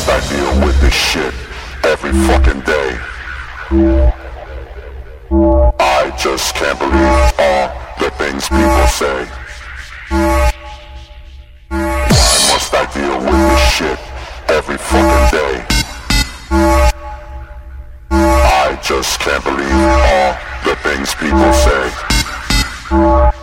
must I deal with this shit every fucking day? I just can't believe all the things people say. Why must I deal with this shit every fucking day? I just can't believe all the things people say.